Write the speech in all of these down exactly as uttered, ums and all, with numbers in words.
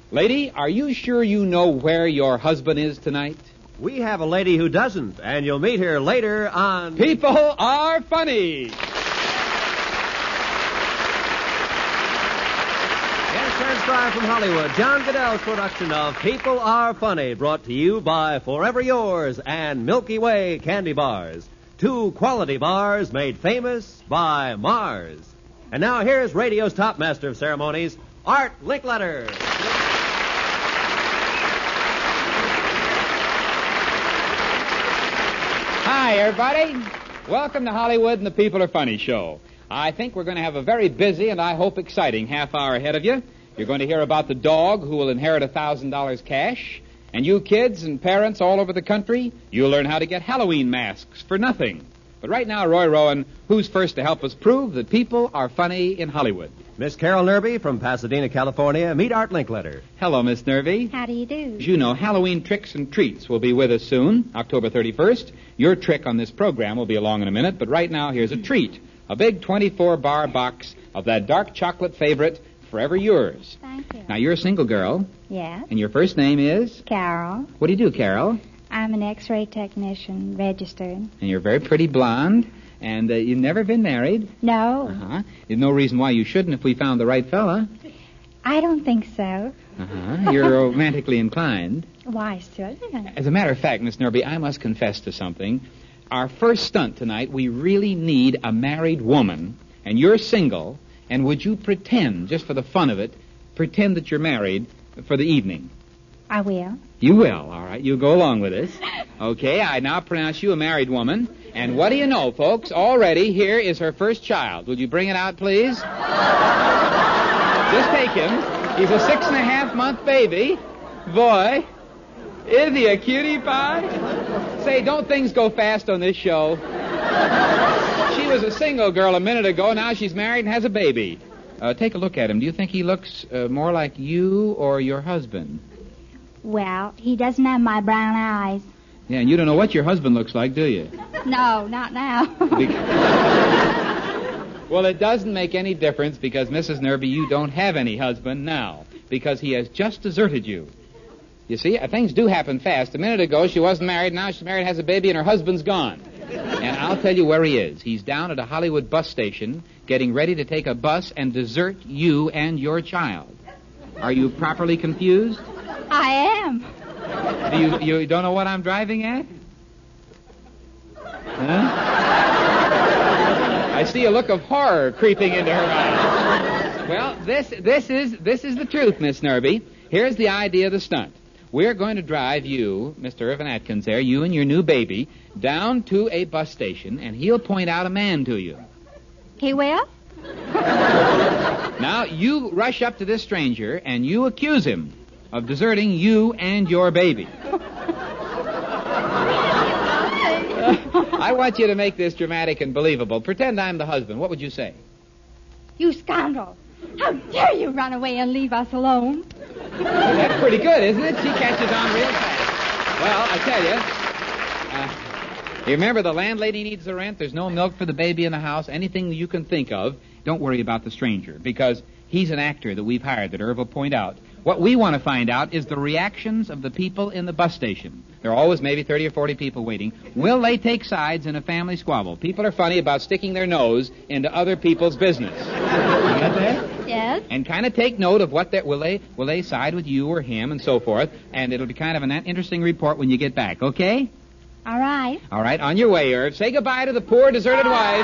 Lady, are you sure you know where your husband is tonight? We have a lady who doesn't, and you'll meet her later on... People Are Funny! Transcribed from Hollywood, John Goodell's production of People Are Funny, brought to you by Forever Yours and Milky Way Candy Bars. Two quality bars made famous by Mars. And now here's radio's top master of ceremonies, Art Linkletter. Hi, everybody. Welcome to Hollywood and the People Are Funny show. I think we're going to have a very busy and I hope exciting half hour ahead of you. You're going to hear about the dog who will inherit one thousand dollars cash. And you kids and parents all over the country, you'll learn how to get Halloween masks for nothing. But right now, Roy Rowan, who's first to help us prove that people are funny in Hollywood? Miss Carol Nerby from Pasadena, California. Meet Art Linkletter. Hello, Miss Nerby. How do you do? As you know, Halloween Tricks and Treats will be with us soon, October thirty-first. Your trick on this program will be along in a minute, but right now, here's a treat. A big twenty-four bar box of that dark chocolate favorite, Forever Yours. Thank you. Now, you're a single girl. Yes. And your first name is? Carol. What do you do, Carol? I'm an X-ray technician, registered. And you're very pretty blonde. And uh, you've never been married? No. Uh-huh. There's no reason why you shouldn't if we found the right fella. I don't think so. Uh-huh. You're romantically inclined. Why, certainly. As a matter of fact, Miss Nerby, I must confess to something. Our first stunt tonight, we really need a married woman, and you're single, and would you pretend, just for the fun of it, pretend that you're married for the evening? I will. You will, all right. You go along with us. Okay, I now pronounce you a married woman. And what do you know, folks? Already, here is her first child. Will you bring it out, please? Just take him. He's a six and a half month baby. Boy, is he a cutie pie? Say, don't things go fast on this show? She was a single girl a minute ago. Now she's married and has a baby. Uh, take a look at him. Do you think he looks uh, more like you or your husband? Well, he doesn't have my brown eyes. Yeah, and you don't know what your husband looks like, do you? No, not now. Well, it doesn't make any difference because, Missus Nerby, you don't have any husband now because he has just deserted you. You see, things do happen fast. A minute ago, she wasn't married. Now she's married, has a baby, and her husband's gone. And I'll tell you where he is. He's down at a Hollywood bus station getting ready to take a bus and desert you and your child. Are you properly confused? I am. Do you, you don't know what I'm driving at? Huh? I see a look of horror creeping into her eyes. Well, this this is this is the truth, Miss Nerby. Here's the idea of the stunt. We're going to drive you, Mister Irvin Atkins there, you and your new baby, down to a bus station, and he'll point out a man to you. He will? Now, you rush up to this stranger, and you accuse him of deserting you and your baby. I want you to make this dramatic and believable. Pretend I'm the husband. What would you say? You scoundrel. How dare you run away and leave us alone? That's pretty good, isn't it? She catches on real fast. Well, I tell you, uh, you remember the landlady needs the rent. There's no milk for the baby in the house. Anything you can think of, don't worry about the stranger because he's an actor that we've hired that Irv will point out. What we want to find out is the reactions of the people in the bus station. There are always maybe thirty or forty people waiting. Will they take sides in a family squabble? People are funny about sticking their nose into other people's business. You got that? Yes. And kind of take note of what they will they will they side with you or him and so forth. And it'll be kind of an interesting report when you get back. Okay? All right. All right. On your way, Irv. Say goodbye to the poor deserted wife.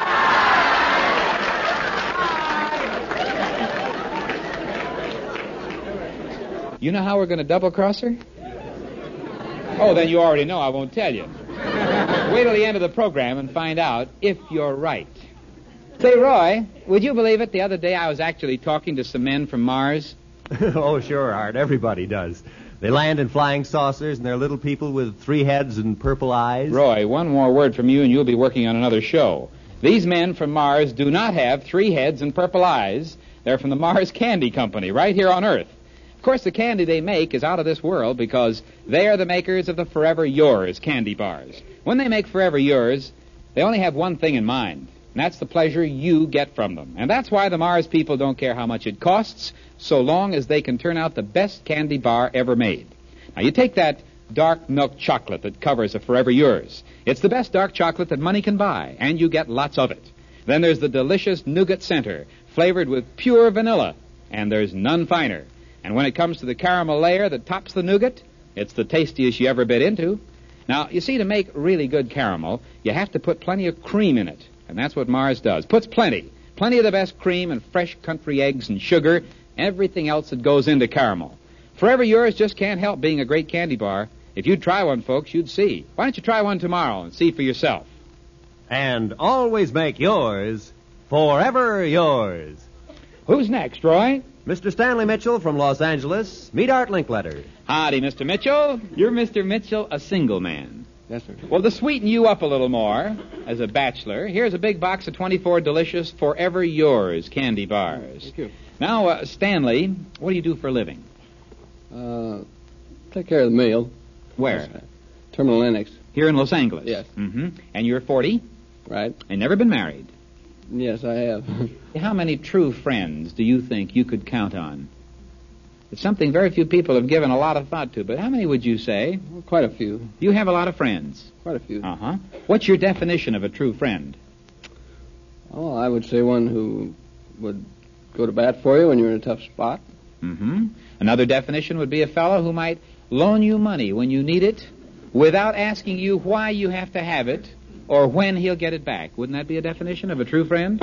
You know how we're going to double-cross her? Oh, then you already know. I won't tell you. Wait till the end of the program and find out if you're right. Say, Roy, would you believe it? The other day I was actually talking to some men from Mars. Oh, sure, Art. Everybody does. They land in flying saucers, and they're little people with three heads and purple eyes. Roy, one more word from you, and you'll be working on another show. These men from Mars do not have three heads and purple eyes. They're from the Mars Candy Company, right here on Earth. Of course, the candy they make is out of this world because they are the makers of the Forever Yours candy bars. When they make Forever Yours, they only have one thing in mind. And that's the pleasure you get from them. And that's why the Mars people don't care how much it costs, so long as they can turn out the best candy bar ever made. Now, you take that dark milk chocolate that covers a Forever Yours. It's the best dark chocolate that money can buy, and you get lots of it. Then there's the delicious nougat center, flavored with pure vanilla, and there's none finer. And when it comes to the caramel layer that tops the nougat, it's the tastiest you ever bit into. Now, you see, to make really good caramel, you have to put plenty of cream in it, and that's what Mars does. Puts plenty. Plenty of the best cream and fresh country eggs and sugar, everything else that goes into caramel. Forever Yours just can't help being a great candy bar. If you'd try one, folks, you'd see. Why don't you try one tomorrow and see for yourself? And always make yours forever yours. Who's next, Roy? Mister Stanley Mitchell from Los Angeles. Meet Art Linkletter. Howdy, Mister Mitchell. You're Mister Mitchell, a single man. Yes, sir. Well, to sweeten you up a little more, as a bachelor, here's a big box of twenty-four delicious Forever Yours candy bars. Thank you. Now, uh, Stanley, what do you do for a living? Uh, take care of the mail. Where? Yes, Terminal Annex. Here in Los Angeles? Yes. Mm-hmm. And you're forty? Right. And never been married? Yes, I have. How many true friends do you think you could count on? It's something very few people have given a lot of thought to, but how many would you say? Well, quite a few. You have a lot of friends? Quite a few. Uh-huh. What's your definition of a true friend? Oh, I would say one who would go to bat for you when you're in a tough spot. Mm-hmm. Another definition would be a fellow who might loan you money when you need it without asking you why you have to have it or when he'll get it back. Wouldn't that be a definition of a true friend?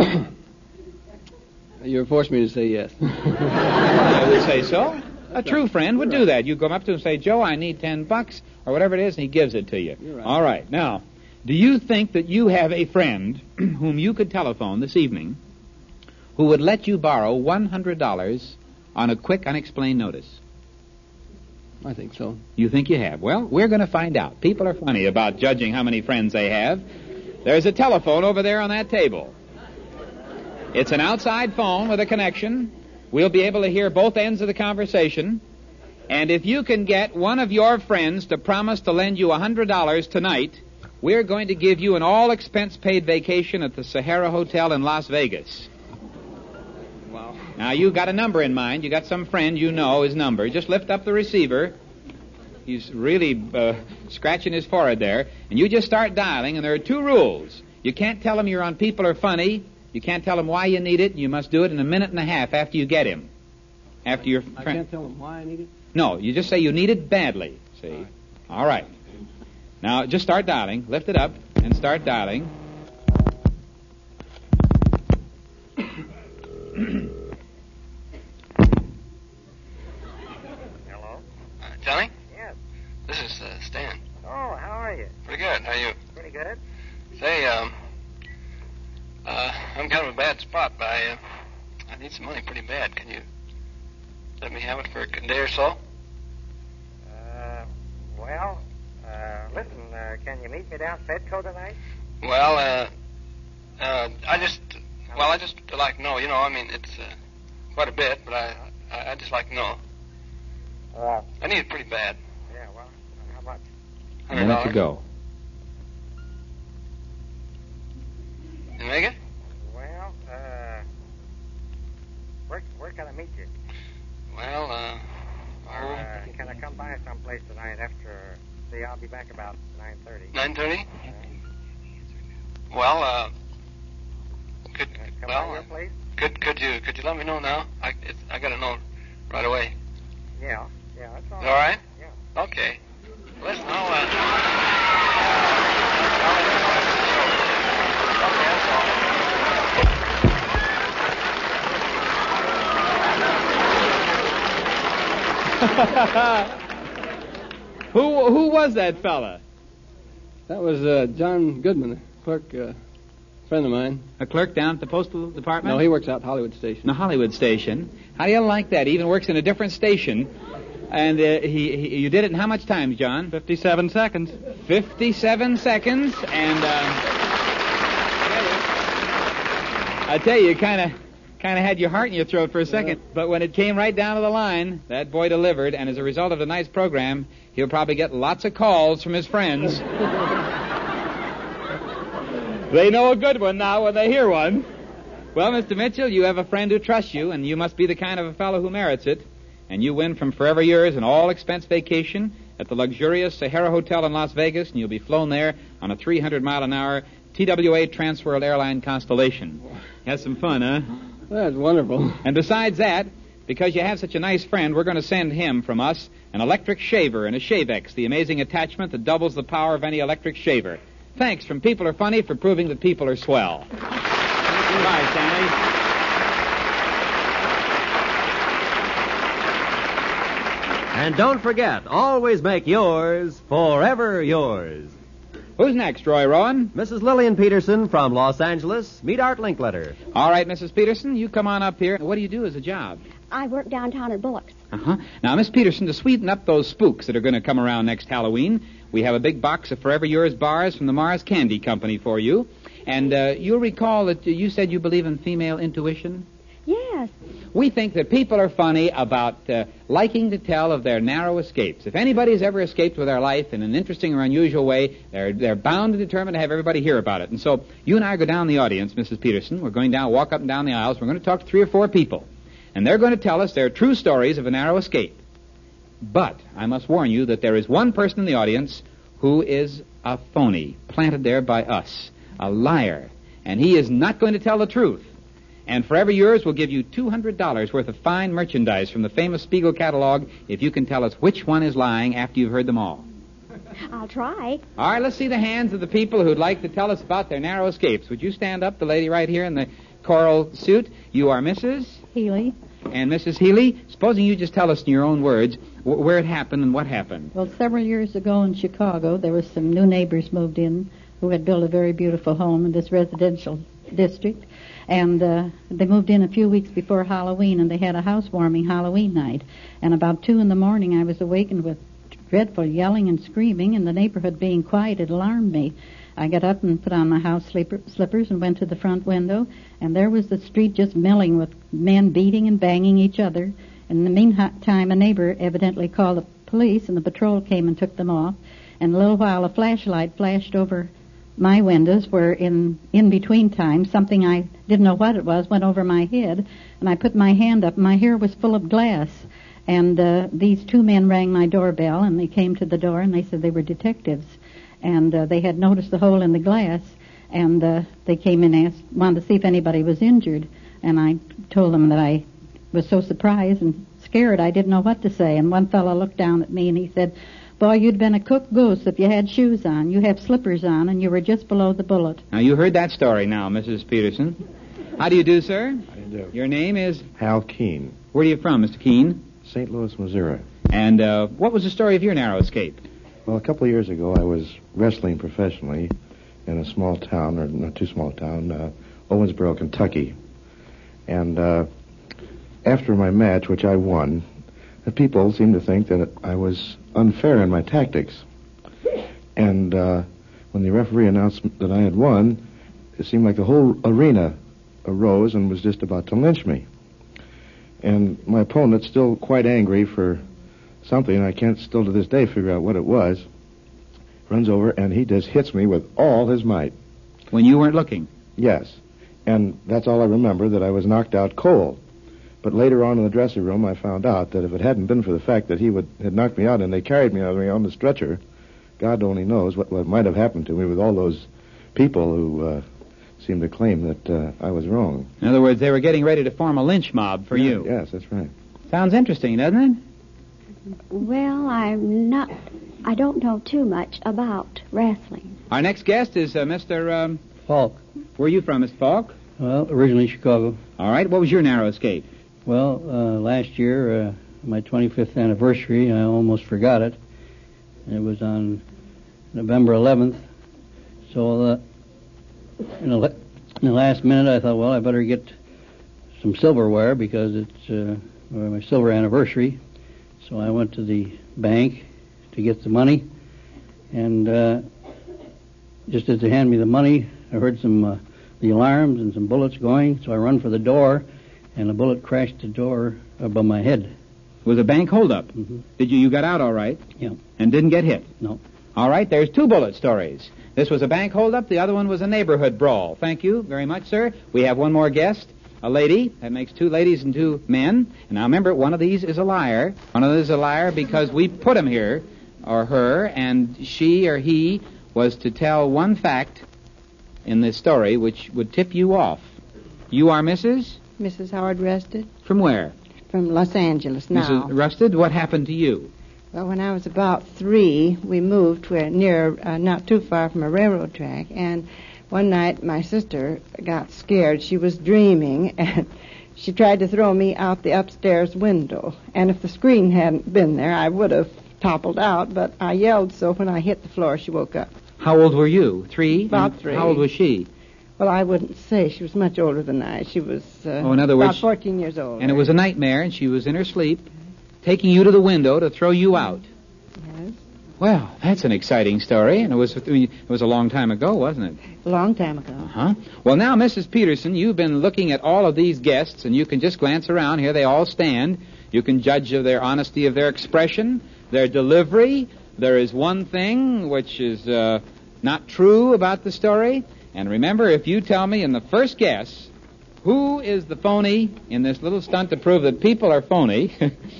You're forcing me to say yes. I would say so. A true friend would do that. You go up to him and say, Joe, I need ten bucks, or whatever it is, and he gives it to you. You're right. All right. Now, do you think that you have a friend whom you could telephone this evening who would let you borrow one hundred dollars on a quick, unexplained notice? I think so. You think you have? Well, we're going to find out. People are funny about judging how many friends they have. There's a telephone over there on that table. It's an outside phone with a connection. We'll be able to hear both ends of the conversation. And if you can get one of your friends to promise to lend you one hundred dollars tonight, we're going to give you an all-expense-paid vacation at the Sahara Hotel in Las Vegas. Wow. Now, you got a number in mind. You got some friend you know his number. Just lift up the receiver. He's really uh, scratching his forehead there. And you just start dialing, and there are two rules. You can't tell him you're on People Are Funny. You can't tell him why you need it. You must do it in a minute and a half after you get him. After your friend. I can't tell him why I need it? No, you just say you need it badly. See? All right. All right. Now, just start dialing. Lift it up and start dialing. Hello? Uh, Johnny? Yes. This is uh, Stan. Oh, how are you? Pretty good. How are you? Pretty good. Say, um, uh, I'm kind of a bad spot, but I, uh, I need some money pretty bad. Can you let me have it for a day or so? Uh, well, uh, listen, uh, can you meet me down at Fedco tonight? Well, uh, uh, I just, well, I just like to know, you know, I mean, it's uh, quite a bit, but I, I, I just like to know. Uh, I need it pretty bad. yeah, well, how much? A minute to go. You make it? Well, uh, where, where can I meet you? Well, uh, Or, uh, can I come by someplace tonight after, see, I'll be back about nine thirty. nine thirty? Well, uh, could, Can I come well, by your uh, place? could, could you, could you let me know now? I, it's, I gotta know right away. Yeah, yeah, that's all All right? Yeah. Okay. Listen, I'll, uh... Okay, that's all. who who was that fella? That was uh, John Goodman, a clerk, uh, friend of mine. A clerk down at the postal department? No, he works out at Hollywood Station. The Hollywood station. How do you like that? He even works in a different station. And uh, he, he you did it in how much time, John? Fifty-seven seconds. Fifty-seven seconds, and uh, I tell you, you kind of kind of had your heart in your throat for a second. Yeah. But when it came right down to the line, that boy delivered. And as a result of tonight's program, he'll probably get lots of calls from his friends. They know a good one now when they hear one. Well, Mister Mitchell, you have a friend who trusts you, and you must be the kind of a fellow who merits it. And you win from Forever Yours an all-expense vacation at the luxurious Sahara Hotel in Las Vegas, and you'll be flown there on a three hundred mile an hour T W A Transworld Airline Constellation. Have some fun, huh? That's wonderful. And besides that, because you have such a nice friend, we're going to send him from us an electric shaver and a Shavex, the amazing attachment that doubles the power of any electric shaver. Thanks from People Are Funny for proving that people are swell. Goodbye, Stanley. And don't forget, always make yours forever yours. Who's next, Roy Rowan? Missus Lillian Peterson from Los Angeles. Meet Art Linkletter. All right, Missus Peterson, you come on up here. What do you do as a job? I work downtown at Bullock's. Uh-huh. Now, Miss Peterson, to sweeten up those spooks that are going to come around next Halloween, we have a big box of Forever Yours bars from the Mars Candy Company for you. And uh, you'll recall that you said you believe in female intuition? Yes. We think that people are funny about uh, liking to tell of their narrow escapes. If anybody's ever escaped with their life in an interesting or unusual way, they're they're bound and determined to have everybody hear about it. And so you and I go down the audience, Missus Peterson. We're going down, walk up and down the aisles. We're going to talk to three or four people. And they're going to tell us their true stories of a narrow escape. But I must warn you that there is one person in the audience who is a phony, planted there by us, a liar. And he is not going to tell the truth. And Forever Yours will give you two hundred dollars worth of fine merchandise from the famous Spiegel catalog if you can tell us which one is lying after you've heard them all. I'll try. All right, let's see the hands of the people who'd like to tell us about their narrow escapes. Would you stand up, the lady right here in the coral suit? You are Missus Healy. And Missus Healy, supposing you just tell us in your own words wh- where it happened and what happened. Well, several years ago in Chicago, there was some new neighbors moved in who had built a very beautiful home in this residential district. And uh, they moved in a few weeks before Halloween, and they had a housewarming Halloween night. And about two in the morning, I was awakened with dreadful yelling and screaming, and the neighborhood being quiet, it alarmed me. I got up and put on my house sleeper, slippers and went to the front window, and there was the street just milling with men beating and banging each other. In the meantime, a neighbor evidently called the police, and the patrol came and took them off. And a little while, a flashlight flashed over my windows, where in in between times something I didn't know what it was went over my head, and I put my hand up. My hair was full of glass, and uh, these two men rang my doorbell, and they came to the door, and they said they were detectives, and uh, they had noticed the hole in the glass, and uh, they came in and asked, wanted to see if anybody was injured, and I told them that I was so surprised and scared I didn't know what to say. And one fellow looked down at me and he said, "Boy, you'd been a cooked goose if you had shoes on. You have slippers on, and you were just below the bullet." Now, you heard that story now, Missus Peterson. How do you do, sir? How do you do? Your name is? Hal Keene, Where are you from, Mister Keene? Saint Louis, Missouri. And uh, what was the story of your narrow escape? Well, a couple of years ago, I was wrestling professionally in a small town, or not too small town, uh, Owensboro, Kentucky. And uh, after my match, which I won, the people seemed to think that I was unfair in my tactics. And uh, when the referee announced that I had won, it seemed like the whole arena arose and was just about to lynch me. And my opponent, still quite angry for something, I can't still to this day figure out what it was, runs over and he just hits me with all his might. When you weren't looking? Yes. And that's all I remember, that I was knocked out cold. But later on in the dressing room, I found out that if it hadn't been for the fact that he would had knocked me out and they carried me out on the stretcher, God only knows what, what might have happened to me with all those people who uh, seemed to claim that uh, I was wrong. In other words, they were getting ready to form a lynch mob for Yeah, you. Yes, that's right. Sounds interesting, doesn't it? Well, I'm not... I don't know too much about wrestling. Our next guest is uh, Mister Um, Falk. Where are you from, Mister Falk? Well, originally Chicago. All right. What was your narrow escape? Well, uh, last year, uh, my twenty-fifth anniversary, I almost forgot it. It was on November eleventh. So uh, in, the, in the last minute, I thought, well, I better get some silverware because it's uh, my silver anniversary. So I went to the bank to get the money, and uh, just as they handed me the money, I heard some uh, the alarms and some bullets going. So I run for the door, and a bullet crashed the door above my head. It was a bank holdup. Mm-hmm. Did you? You got out all right? Yeah. And didn't get hit? No. All right, there's two bullet stories. This was a bank holdup. The other one was a neighborhood brawl. Thank you very much, sir. We have one more guest, a lady. That makes two ladies and two men. And now remember, one of these is a liar. One of these is a liar because we put him here, or her, and she or he was to tell one fact in this story which would tip you off. You are Missus? Missus Howard Rusted. From where? From Los Angeles now. Missus Rusted, what happened to you? Well, when I was about three, we moved to near, uh, not too far from a railroad track, and one night my sister got scared. She was dreaming, and she tried to throw me out the upstairs window. And if the screen hadn't been there, I would have toppled out, but I yelled so when I hit the floor, she woke up. How old were you? Three? About And three. How old was she? Well, I wouldn't say. She was much older than I. She was uh, Oh, in other about words, fourteen years old. And it was a nightmare, and she was in her sleep, taking you to the window to throw you out. Yes. Well, that's an exciting story, and it was it was a long time ago, wasn't it? A long time ago. Uh-huh. Well, now, Missus Peterson, you've been looking at all of these guests, and you can just glance around. Here they all stand. You can judge of their honesty of their expression, their delivery. There is one thing which is uh, not true about the story. And remember, if you tell me in the first guess who is the phony in this little stunt to prove that people are phony,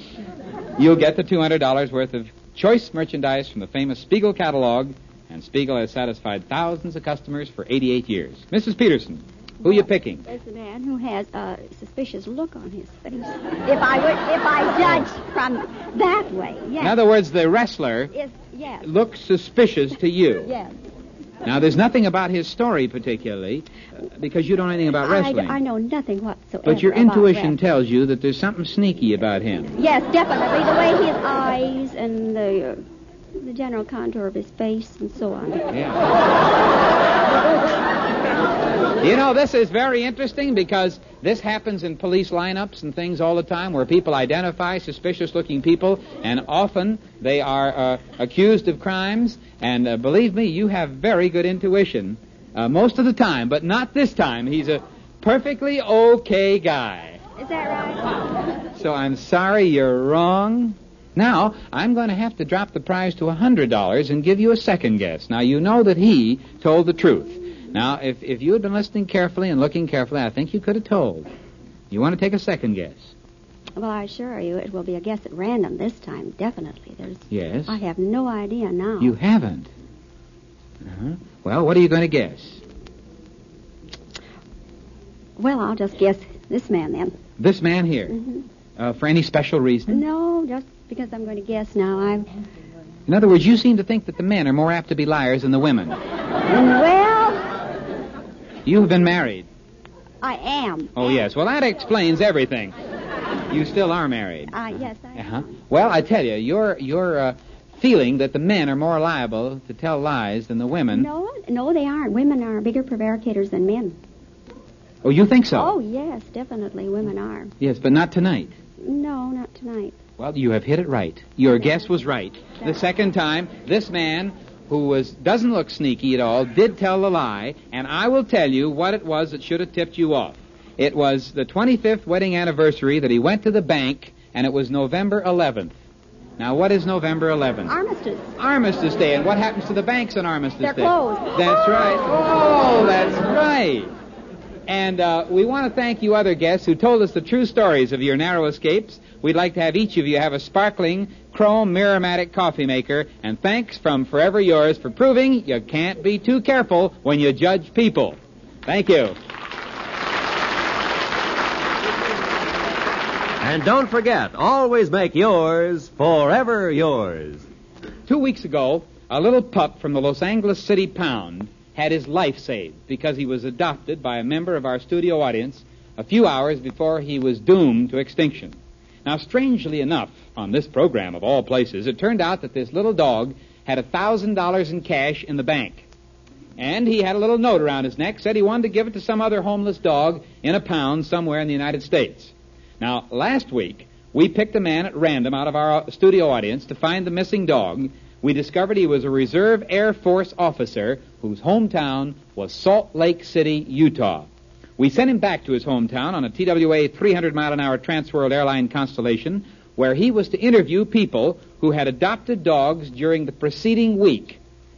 you'll get the two hundred dollars worth of choice merchandise from the famous Spiegel catalog, and Spiegel has satisfied thousands of customers for eighty-eight years. Missus Peterson, who are you picking? There's a man who has a suspicious look on his face. If I would, if I judge from that way, yes. In other words, the wrestler Is, yes. looks suspicious to you. Yes. Now, there's nothing about his story particularly, uh, because you don't know anything about wrestling. I, I know nothing whatsoever. But your about intuition wrestling. tells you that there's something sneaky about him. Yes, definitely. The way his eyes and the uh, the general contour of his face and so on. Yeah. You know, this is very interesting because this happens in police lineups and things all the time where people identify suspicious-looking people, and often they are uh, accused of crimes. And uh, believe me, you have very good intuition uh, most of the time, but not this time. He's a perfectly okay guy. Is that right? So I'm sorry you're wrong. Now, I'm going to have to drop the prize to one hundred dollars and give you a second guess. Now, you know that he told the truth. Now, if, if you had been listening carefully and looking carefully, I think you could have told. You want to take a second guess? Well, I assure you it will be a guess at random this time, definitely. There's. Yes. I have no idea now. You haven't? Uh-huh. Well, what are you going to guess? Well, I'll just guess this man then. This man here. Mm-hmm. Uh, for any special reason? No, just because I'm going to guess now. I'm. In other words, you seem to think that the men are more apt to be liars than the women. Well, You have been married. I am. Oh, yes. Well, that explains everything. You still are married. Uh, yes, I am. Uh-huh. Well, I tell you, your your uh, feeling that the men are more liable to tell lies than the women. No, no, they aren't. Women are bigger prevaricators than men. Oh, you think so? Oh, yes, definitely, women are. Yes, but not tonight. No, not tonight. Well, you have hit it right. Your guess was right. The second time, this man, who was doesn't look sneaky at all, did tell the lie, and I will tell you what it was that should have tipped you off. It was the twenty-fifth wedding anniversary that he went to the bank, and it was November eleventh. Now, what is November eleventh? Armistice. Armistice Day, and what happens to the banks on Armistice They're Day? closed. That's right. Oh, that's right. And uh, we want to thank you other guests who told us the true stories of your narrow escapes. We'd like to have each of you have a sparkling chrome Mirror-Matic coffee maker. And thanks from Forever Yours for proving you can't be too careful when you judge people. Thank you. And don't forget, always make yours forever yours. Two weeks ago, a little pup from the Los Angeles City Pound had his life saved because he was adopted by a member of our studio audience a few hours before he was doomed to extinction. Now, strangely enough, on this program of all places, it turned out that this little dog had one thousand dollars in cash in the bank. And he had a little note around his neck, said he wanted to give it to some other homeless dog in a pound somewhere in the United States. Now, last week, we picked a man at random out of our studio audience to find the missing dog. We discovered he was a Reserve Air Force officer whose hometown was Salt Lake City, Utah. We sent him back to his hometown on a T W A three hundred mile an hour Transworld airline Constellation, where he was to interview people who had adopted dogs during the preceding week.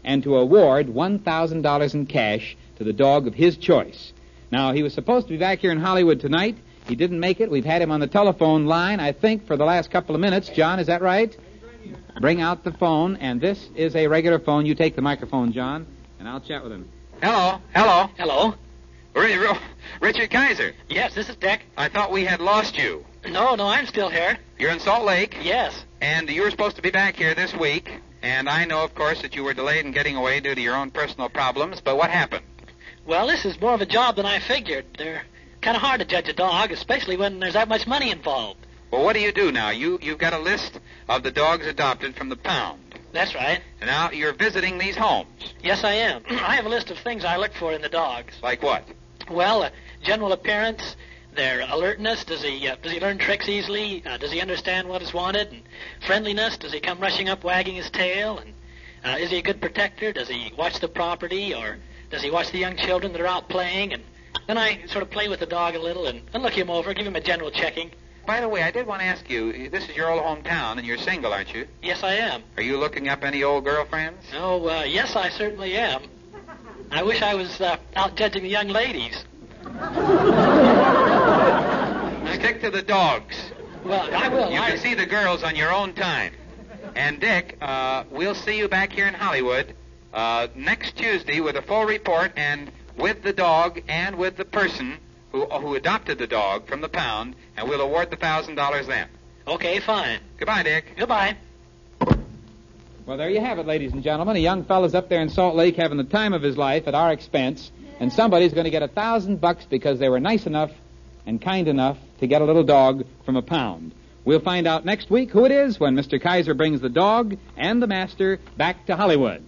and to award one thousand dollars in cash to the dog of his choice. Now, he was supposed to be back here in Hollywood tonight. He didn't make it. We've had him on the telephone line, I think, for the last couple of minutes. John, is that right? Bring out the phone, and this is a regular phone. You take the microphone, John, and I'll chat with him. Hello, hello. Hello? R- Richard Kaiser. Yes, this is Dick. I thought we had lost you. No, no, I'm still here. You're in Salt Lake? Yes. And you were supposed to be back here this week. And I know, of course, that you were delayed in getting away due to your own personal problems. But what happened? Well, this is more of a job than I figured. They're kind of hard to judge a dog, especially when there's that much money involved. Well, what do you do now? You, you've got a list of the dogs adopted from the pound. That's right. And now you're visiting these homes. Yes, I am. I have a list of things I look for in the dogs. Like what? Well, uh, general appearance, their alertness. Does he uh, does he learn tricks easily? Uh, does he understand what is wanted? And friendliness. Does he come rushing up, wagging his tail? And uh, is he a good protector? Does he watch the property, or does he watch the young children that are out playing? And then I sort of play with the dog a little and, and look him over, give him a general checking. By the way, I did want to ask you, this is your old hometown, and you're single, aren't you? Yes, I am. Are you looking up any old girlfriends? Oh, uh, yes, I certainly am. I wish I was uh, out judging the young ladies. Stick to the dogs. Well, I will. You I... can see the girls on your own time. And, Dick, uh, we'll see you back here in Hollywood uh, next Tuesday with a full report and with the dog and with the person who, who adopted the dog from the pound, and we'll award the one thousand dollars then. Okay, fine. Goodbye, Dick. Goodbye. Well, there you have it, ladies and gentlemen. A young fella's up there in Salt Lake having the time of his life at our expense, and somebody's going to get a thousand bucks because they were nice enough and kind enough to get a little dog from a pound. We'll find out next week who it is when Mister Kaiser brings the dog and the master back to Hollywood.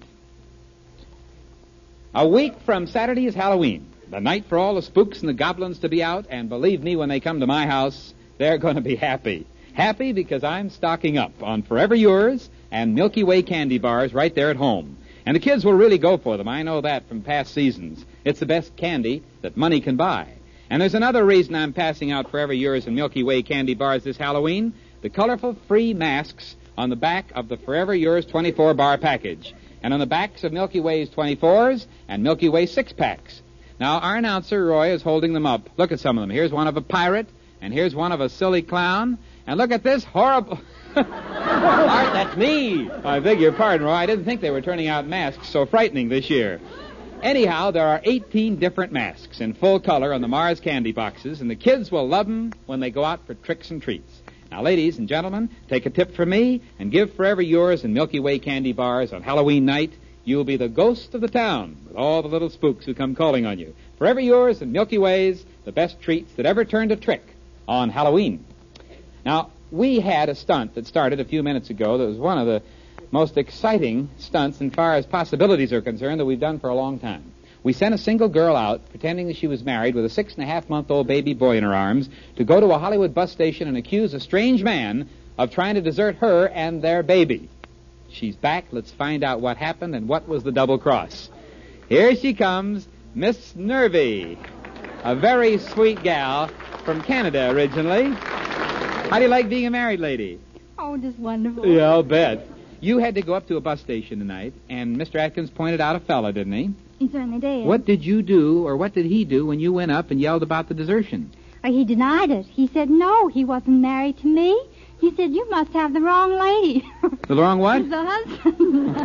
A week from Saturday is Halloween, the night for all the spooks and the goblins to be out, and believe me, when they come to my house, they're going to be happy. Happy because I'm stocking up on Forever Yours and Milky Way candy bars right there at home. And the kids will really go for them. I know that from past seasons. It's the best candy that money can buy. And there's another reason I'm passing out Forever Yours and Milky Way candy bars this Halloween, the colorful free masks on the back of the Forever Yours twenty-four bar package, and on the backs of Milky Way's twenty-fours and Milky Way six-packs. Now, our announcer, Roy, is holding them up. Look at some of them. Here's one of a pirate, and here's one of a silly clown, and look at this horrible... Art, that's me. I beg your pardon, Roy. I didn't think they were turning out masks so frightening this year. Anyhow, there are eighteen different masks in full color on the Mars candy boxes, and the kids will love them when they go out for tricks and treats. Now, ladies and gentlemen, take a tip from me and give Forever Yours and Milky Way candy bars on Halloween night. You'll be the ghost of the town with all the little spooks who come calling on you. Forever Yours and Milky Ways, the best treats that ever turned a trick on Halloween. Now, we had a stunt that started a few minutes ago that was one of the most exciting stunts as far as possibilities are concerned that we've done for a long time. We sent a single girl out pretending that she was married with a six and a half month old baby boy in her arms to go to a Hollywood bus station and accuse a strange man of trying to desert her and their baby. She's back. Let's find out what happened and what was the double cross. Here she comes, Miss Nervy, a very sweet gal from Canada originally. How do you like being a married lady? Oh, just wonderful. Yeah, I'll bet. You had to go up to a bus station tonight, and Mister Atkins pointed out a fella, didn't he? He certainly did. What did you do, or what did he do when you went up and yelled about the desertion? Uh, he denied it. He said, no, he wasn't married to me. He said, you must have the wrong lady. The wrong what? The husband.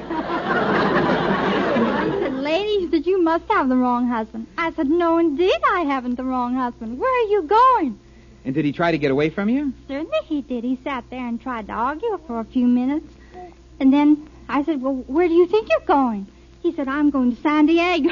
He said, lady, he said, you must have the wrong husband. I said, no, indeed, I haven't the wrong husband. Where are you going? And did he try to get away from you? Certainly he did. He sat there and tried to argue for a few minutes. And then I said, well, where do you think you're going? He said, I'm going to San Diego.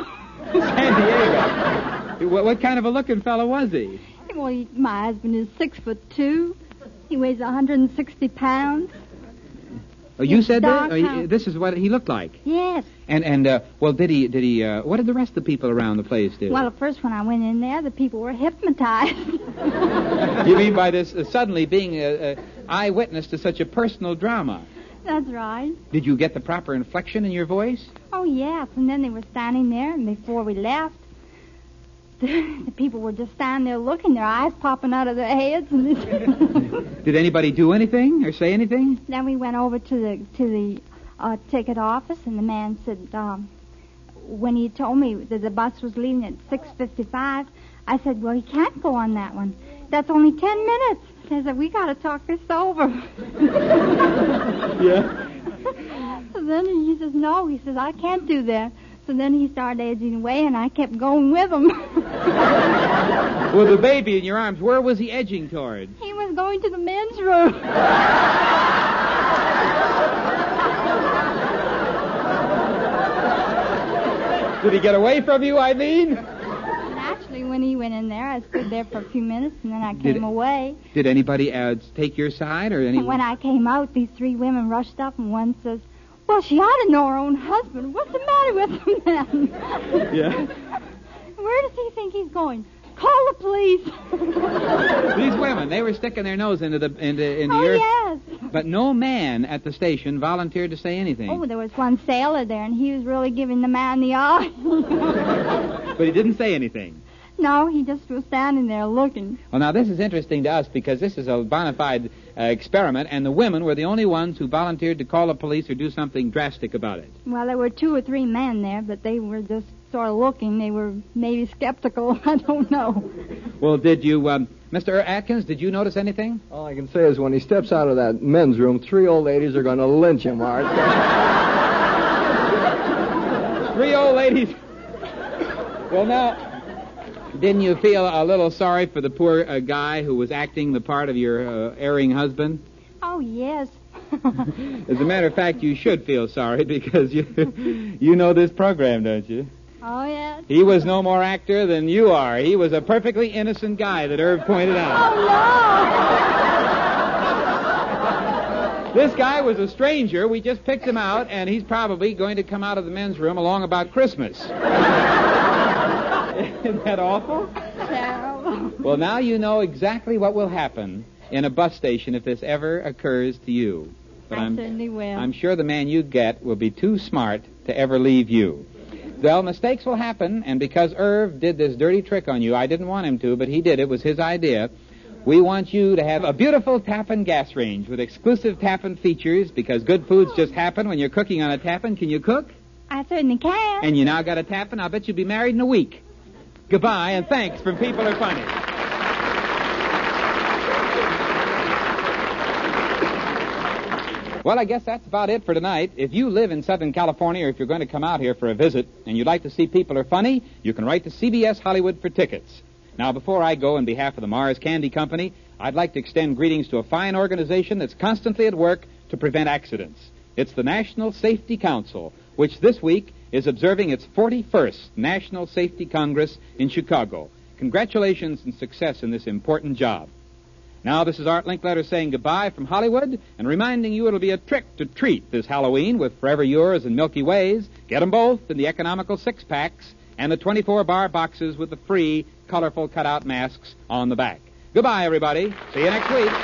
San Diego? What, what kind of a looking fellow was he? Well, he, my husband is six foot two. He weighs one hundred sixty pounds. Oh, you said that? Dark Oh, he- house. this is what he looked like. Yes. And, and uh, well, did he, did he, uh, what did the rest of the people around the place do? Well, at first when I went in there, the people were hypnotized. You mean by this uh, suddenly being an eyewitness to such a personal drama? That's right. Did you get the proper inflection in your voice? Oh, yes. And then they were standing there, and before we left, the, the people were just standing there looking, their eyes popping out of their heads. And this Did anybody do anything or say anything? Then we went over to the to the uh, ticket office, and the man said, um, when he told me that the bus was leaving at six fifty-five, I said, well, he can't go on that one. That's only ten minutes. I said, we got to talk this over. Yeah. So then he says, no. He says, I can't do that. So then he started edging away, and I kept going with him. With the baby in your arms, where was he edging toward? He was going to the men's room. Did he get away from you, Eileen? And actually, when he went in there, I stood there for a few minutes, and then I came Did- away. Did anybody uh, take your side or any? And when I came out, these three women rushed up, and one says, well, she ought to know her own husband. What's the matter with him then? Yeah. Where does he think he's going? Call the police. These women, they were sticking their nose into the into, into Oh, your. yes. But no man at the station volunteered to say anything. Oh, there was one sailor there, and he was really giving the man the eye. But he didn't say anything. No, he just was standing there looking. Well, now, this is interesting to us because this is a bona fide uh, experiment, and the women were the only ones who volunteered to call the police or do something drastic about it. Well, there were two or three men there, but they were just sort of looking. They were maybe skeptical. I don't know. Well, did you, um, Mister Atkins, did you notice anything? All I can say is when he steps out of that men's room, three old ladies are going to lynch him, Art. Three old ladies. Well, now, didn't you feel a little sorry for the poor uh, guy who was acting the part of your uh, erring husband? Oh, yes. As a matter of fact, you should feel sorry because you you know this program, don't you? Oh, yes. He was no more actor than you are. He was a perfectly innocent guy that Irv pointed out. Oh, This guy was a stranger. We just picked him out, and he's probably going to come out of the men's room along about Christmas. Isn't that awful? Terrible. Well, now you know exactly what will happen in a bus station if this ever occurs to you. But I I'm, certainly will. I'm sure the man you get will be too smart to ever leave you. Well, mistakes will happen, and because Irv did this dirty trick on you, I didn't want him to, but he did. It was his idea. We want you to have a beautiful Tappan gas range with exclusive Tappan features because good foods just happen when you're cooking on a Tappan. Can you cook? I certainly can. And you now got a Tappan? I'll bet you'll be married in a week. Goodbye, and thanks from People Are Funny. Well, I guess that's about it for tonight. If you live in Southern California or if you're going to come out here for a visit and you'd like to see People Are Funny, you can write to C B S Hollywood for tickets. Now, before I go on behalf of the Mars Candy Company, I'd like to extend greetings to a fine organization that's constantly at work to prevent accidents. It's the National Safety Council, which this week is observing its forty-first National Safety Congress in Chicago. Congratulations and success in this important job. Now, this is Art Linkletter saying goodbye from Hollywood and reminding you it'll be a trick to treat this Halloween with Forever Yours and Milky Ways. Get them both in the economical six-packs and the twenty-four bar boxes with the free, colorful cutout masks on the back. Goodbye, everybody. See you next week.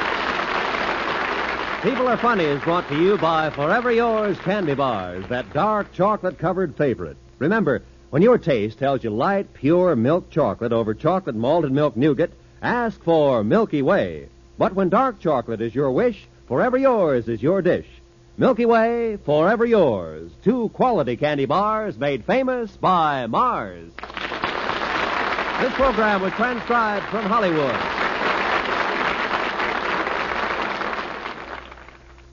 People Are Funny is brought to you by Forever Yours Candy Bars, that dark chocolate-covered favorite. Remember, when your taste tells you light, pure milk chocolate over chocolate malted milk nougat, ask for Milky Way. But when dark chocolate is your wish, Forever Yours is your dish. Milky Way, Forever Yours. Two quality candy bars made famous by Mars. This program was transcribed from Hollywood.